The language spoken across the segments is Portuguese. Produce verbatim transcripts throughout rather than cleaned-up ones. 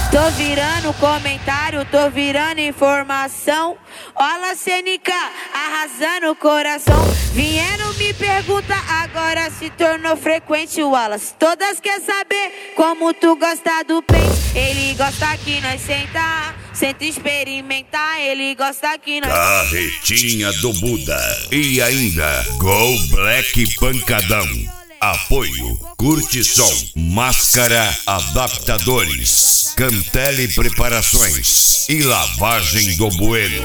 Tô virando comentário, tô virando informação. Olha a C N K arrasando o coração. Vieram me perguntar, agora se tornou frequente o Wallace. Todas quer saber como tu gosta do pente. Ele gosta que nós senta, senta experimentar. Ele gosta que nós... Carretinha do Buda. E ainda Go Black Pancadão. Apoio Curte Som, Máscara Adaptadores, Cantele Preparações e Lavagem do Bueno.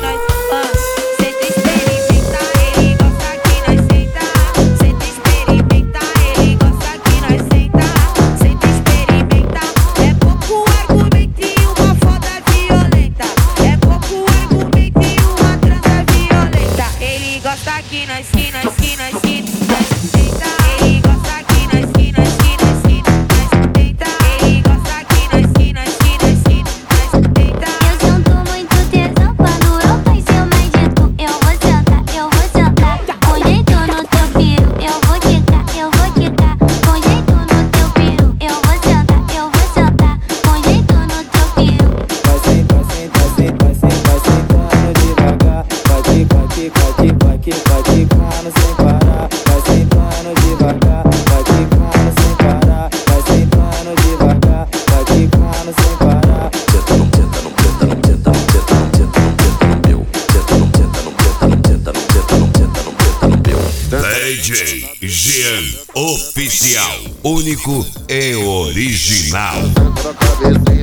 Aqui na esquina, esquina, esquina, esquina. Ele gosta aqui na esquina, esquina, esquina, esquina. Ele gosta aqui na esquina, esquina, esquina, esquina. Eu sinto muito tesão quando eu tô em cima de tu. Eu vou sentar, eu vou sentar com jeito no teu piru. Eu vou quicar, eu vou quicar com jeito no teu piru. Eu vou sentar, eu vou sentar com jeito no teu piru. Vai sentar, sentar, sentar, sentar, sentando devagar. Vai quicar, quicar, quicar, quicar, quicando sem parar. Vai sentando devagar, vai quicando sem parar. Vai sentando devagar, vai quicando sem parar. Senta, não senta, não senta, não senta, não senta, não senta, não senta no meu. Senta, não senta, não senta, não senta, não senta, não senta, não senta no meu. D J Jean Oficial, único e original. Senta na cabeça.